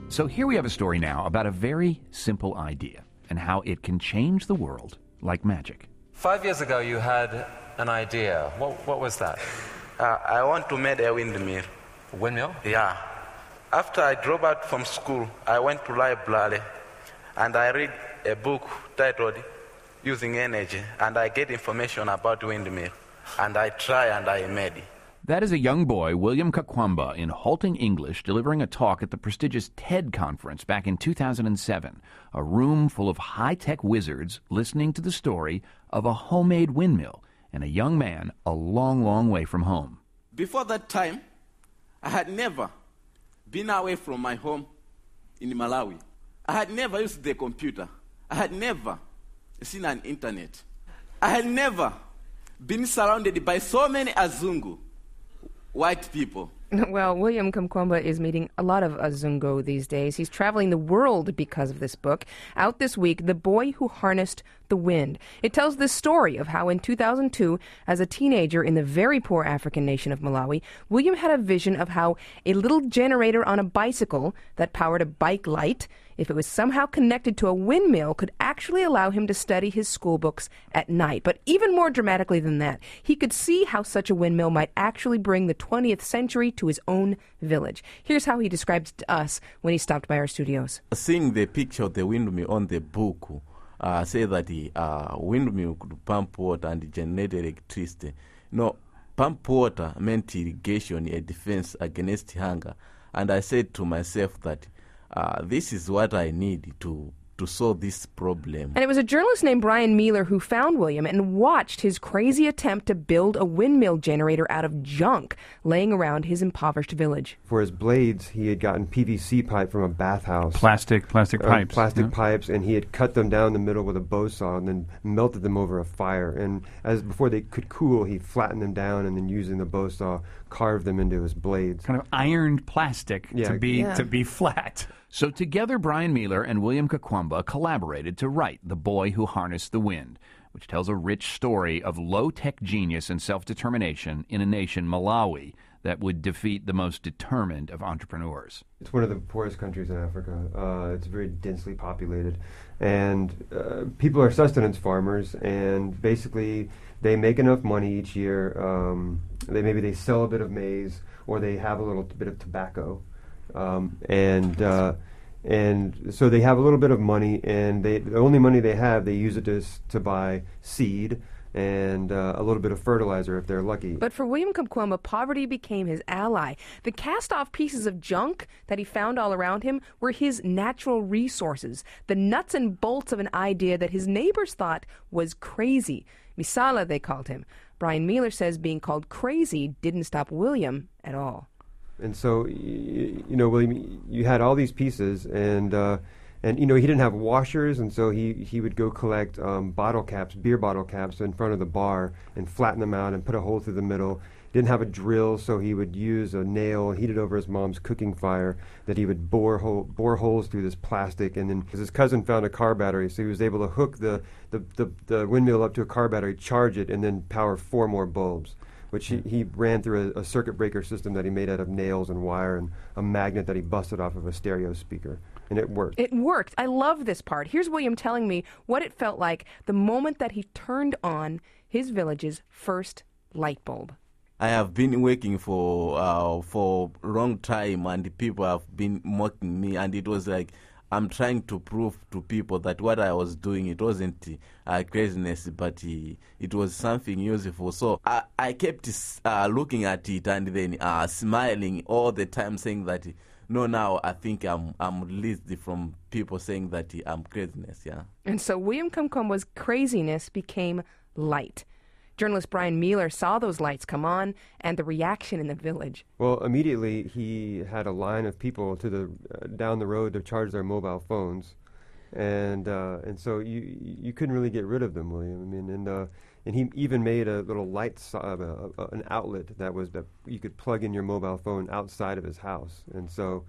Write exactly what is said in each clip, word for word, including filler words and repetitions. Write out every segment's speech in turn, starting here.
So here we have a story now about a very simple idea and how it can change the world like magic. Five years ago, you had an idea. What, what was that? Uh, I want to make a windmill. A windmill? Yeah. After I dropped out from school, I went to library and I read a book titled Using Energy, and I get information about windmill, and I try and I made it. That is a young boy, William Kakwamba, in halting English, delivering a talk at the prestigious TED conference back in two thousand seven, a room full of high-tech wizards listening to the story of a homemade windmill and a young man a long, long way from home. Before that time, I had never been away from my home in Malawi. I had never used the computer. I had never seen an internet. I had never been surrounded by so many Azungu, white people. Well, William Kamkwamba is meeting a lot of Azungu these days. He's traveling the world because of this book. Out this week, The Boy Who Harnessed the Wind. It tells the story of how in two thousand two, as a teenager in the very poor African nation of Malawi, William had a vision of how a little generator on a bicycle that powered a bike light, if it was somehow connected to a windmill, could actually allow him to study his school books at night. But even more dramatically than that, he could see how such a windmill might actually bring the twentieth century to his own village. Here's how he described it to us when he stopped by our studios. Seeing the picture of the windmill on the book, uh, say that the uh, windmill could pump water and generate electricity. No, pump water meant irrigation, a defense against hunger. And I said to myself that Uh, this is what I need to to solve this problem. And it was a journalist named Brian Mealer who found William and watched his crazy attempt to build a windmill generator out of junk laying around his impoverished village. For his blades, he had gotten P V C pipe from a bathhouse. Plastic, plastic uh, pipes. Plastic yeah. pipes, and he had cut them down the middle with a bow saw and then melted them over a fire. And as before they could cool, he flattened them down and then using the bow saw, carved them into his blades. Kind of ironed plastic Yeah. to be Yeah. to be flat. So together, Brian Mealer and William Kakwamba collaborated to write The Boy Who Harnessed the Wind, which tells a rich story of low-tech genius and self-determination in a nation, Malawi, that would defeat the most determined of entrepreneurs. It's one of the poorest countries in Africa. Uh, it's very densely populated. And uh, people are sustenance farmers, and basically they make enough money each year. Um, they Maybe they sell a bit of maize, or they have a little bit of tobacco. Um, and uh, and so they have a little bit of money, and they the only money they have, they use it to, s- to buy seed and uh, a little bit of fertilizer if they're lucky. But for William Kamkwamba, poverty became his ally. The cast-off pieces of junk that he found all around him were his natural resources, the nuts and bolts of an idea that his neighbors thought was crazy. Misala, they called him. Brian Mealer says being called crazy didn't stop William at all. And so, y- you know, William, you had all these pieces, and uh, and you know he didn't have washers, and so he, he would go collect um, bottle caps, beer bottle caps, in front of the bar and flatten them out and put a hole through the middle. He didn't have a drill, so he would use a nail heated over his mom's cooking fire that he would bore hole, bore holes through this plastic, and then his cousin found a car battery, so he was able to hook the the, the, the windmill up to a car battery, charge it, and then power four more bulbs, which he, he ran through a, a circuit breaker system that he made out of nails and wire and a magnet that he busted off of a stereo speaker. And it worked. It worked. I love this part. Here's William telling me what it felt like the moment that he turned on his village's first light bulb. I have been working for uh, for a long time, and people have been mocking me, and it was like I'm trying to prove to people that what I was doing, it wasn't uh, craziness, but uh, it was something useful. So I, I kept uh, looking at it and then uh, smiling all the time, saying that, no, now I think I'm I'm released from people saying that uh, I'm craziness, yeah. And so William Kamkwamba's craziness became light. Journalist Brian Mealer saw those lights come on and the reaction in the village. Well, immediately he had a line of people to the uh, down the road to charge their mobile phones, and uh, and so you you couldn't really get rid of them, William. I mean, and uh, and he even made a little light, so- uh, uh, an outlet that was that you could plug in your mobile phone outside of his house, and so.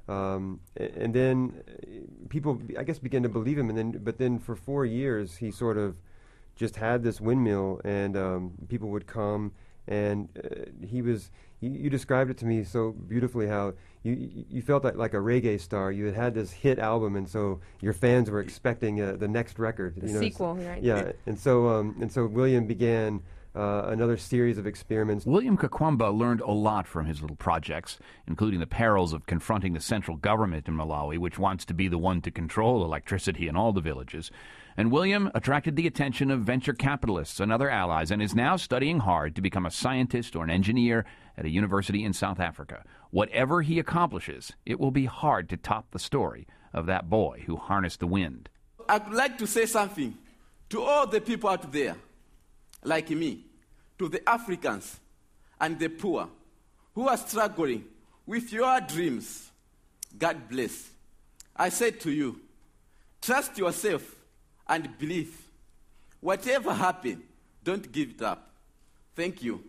Um, a- and then uh, people, I guess, began to believe him, and then but then for four years he sort of just had this windmill, and um, people would come, and uh, he was you, you described it to me so beautifully. How you you you felt that like a reggae star. You had had this hit album, and so your fans were expecting uh, the next record, The you know, sequel, so- right. Yeah, and so um, and so William began uh, another series of experiments. William Kakwamba learned a lot from his little projects, including the perils of confronting the central government in Malawi, which wants to be the one to control electricity in all the villages. And William attracted the attention of venture capitalists and other allies and is now studying hard to become a scientist or an engineer at a university in South Africa. Whatever he accomplishes, it will be hard to top the story of that boy who harnessed the wind. I'd like to say something to all the people out there, like me, to the Africans and the poor who are struggling with your dreams. God bless. I said to you, trust yourself and believe. Whatever happens, don't give it up. Thank you.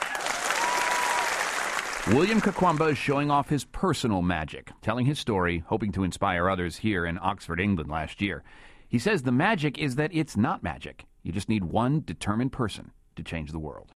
William Kakwamba is showing off his personal magic, telling his story, hoping to inspire others here in Oxford, England last year. He says the magic is that it's not magic. You just need one determined person to change the world.